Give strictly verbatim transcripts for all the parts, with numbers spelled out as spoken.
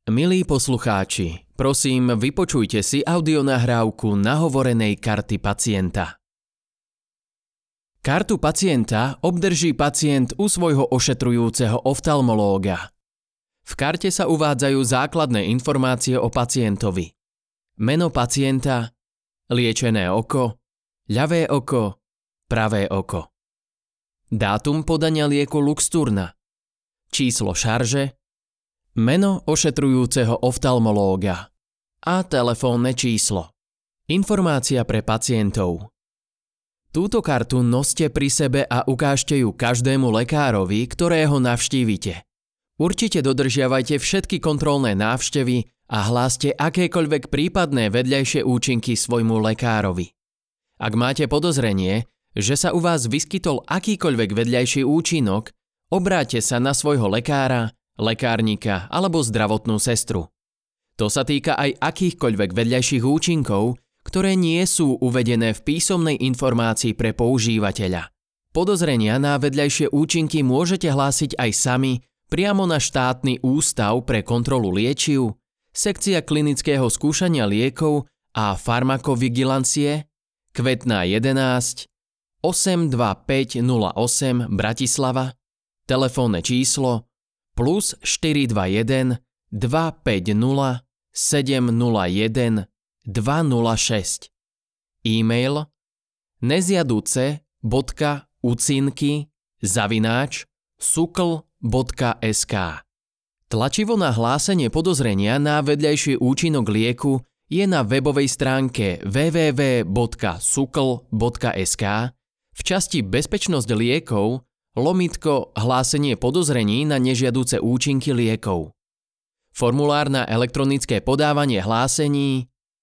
Milí poslucháči, prosím, vypočujte si audionahrávku nahovorenej karty pacienta. Kartu pacienta obdrží pacient u svojho ošetrujúceho oftalmológa. V karte sa uvádzajú základné informácie o pacientovi. Meno pacienta, liečené oko, ľavé oko, pravé oko. Dátum podania lieku Luxturna, číslo šarže, meno ošetrujúceho oftalmológa a telefónne číslo. Informácia pre pacientov. Túto kartu noste pri sebe a ukážte ju každému lekárovi, ktorého navštívite. Určite dodržiavajte všetky kontrolné návštevy a hláste akékoľvek prípadné vedľajšie účinky svojmu lekárovi. Ak máte podozrenie, že sa u vás vyskytol akýkoľvek vedľajší účinok, obráťte sa na svojho lekára, lekárnika alebo zdravotnú sestru. To sa týka aj akýchkoľvek vedľajších účinkov, ktoré nie sú uvedené v písomnej informácii pre používateľa. Podozrenia na vedľajšie účinky môžete hlásiť aj sami priamo na štátny ústav pre kontrolu liečiv, sekcia klinického skúšania liekov a farmakovigilancie, Kvetná jedenásť, osem dva päť nula osem Bratislava, telefónne číslo plus štyri dva jeden dva päť nula sedem nula jeden dva nula šesť. E-mail neziaduce bodka ucinky zavináč sukl bodka es ká. Tlačivo na hlásenie podozrenia na vedľajší účinok lieku je na webovej stránke w w w bodka sukl bodka es ká v časti Bezpečnosť liekov lomitko hlásenie podozrení na nežiaduce účinky liekov. Formulár na elektronické podávanie hlásení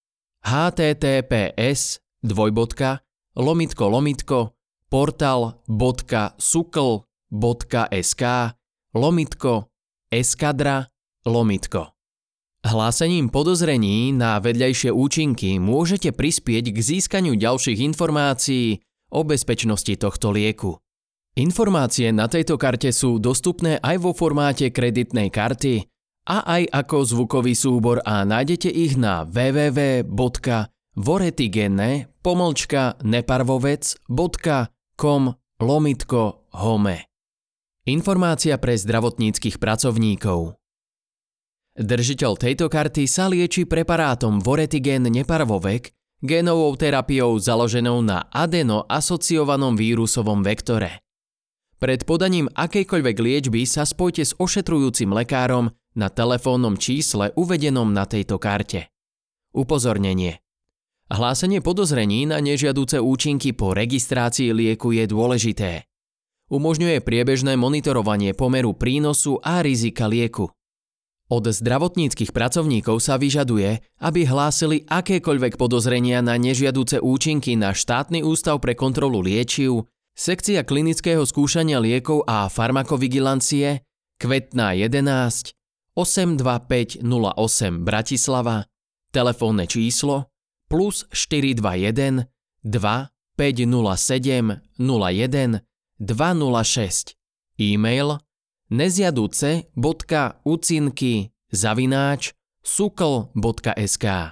https dvojbodka lomitko lomitko portal bodka sukl bodka es ká lomitko eskadra lomitko. Hlásením podozrení na vedľajšie účinky môžete prispieť k získaniu ďalších informácií o bezpečnosti tohto lieku. Informácie na tejto karte sú dostupné aj vo formáte kreditnej karty a aj ako zvukový súbor a nájdete ich na w w w bodka voretigene pomlčka neparvovec bodka com lomitko home. Informácia pre zdravotníckych pracovníkov. Držiteľ tejto karty sa lieči preparátom Voretigen neparvovec, génovou terapiou založenou na adeno-asociovanom vírusovom vektore. Pred podaním akejkoľvek liečby sa spojte s ošetrujúcim lekárom na telefónnom čísle uvedenom na tejto karte. Upozornenie. Hlásenie podozrení na nežiaduce účinky po registrácii lieku je dôležité. Umožňuje priebežné monitorovanie pomeru prínosu a rizika lieku. Od zdravotníckych pracovníkov sa vyžaduje, aby hlásili akékoľvek podozrenia na nežiaduce účinky na štátny ústav pre kontrolu liečiv, sekcia klinického skúšania liekov a farmakovigilancie, Kvetná jedenásť, osem dva päť nula osem Bratislava, telefónne číslo plus štyri dva jeden dva päť nula sedem nula jeden dva nula šesť. E-mail neziaduce bodka ucinky zavináč sukl bodka es ká.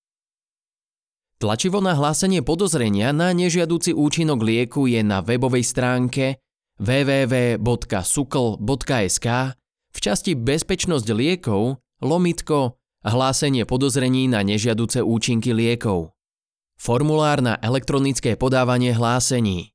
Tlačivo na hlásenie podozrenia na nežiaduci účinok lieku je na webovej stránke w w w bodka sukl bodka es ká v časti Bezpečnosť liekov lomitko hlásenie podozrení na nežiaduce účinky liekov. Formulár na elektronické podávanie hlásení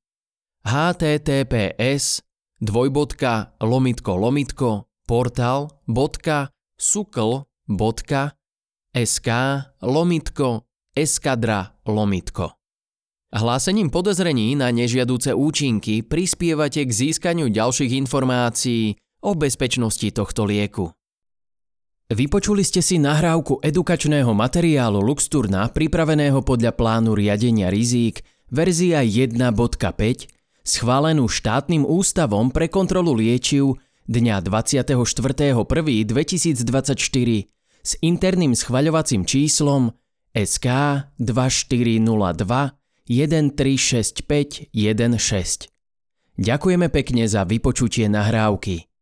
https dvojbodka lomitko lomitko portal bodka sukl bodka es ká lomitko eskadra lomitko. Hlásením podozrení na nežiaduce účinky prispievate k získaniu ďalších informácií o bezpečnosti tohto lieku. Vypočuli ste si nahrávku edukačného materiálu Luxturna pripraveného podľa plánu riadenia rizík verzia jeden bodka päť schválenú štátnym ústavom pre kontrolu liečiv dňa dvadsiateho štvrtého prvého dvetisícdvadsaťštyri s interným schvaľovacím číslom es ká dva štyri nula dva jeden tri šesť päť jeden šesť. Ďakujeme pekne za vypočutie nahrávky.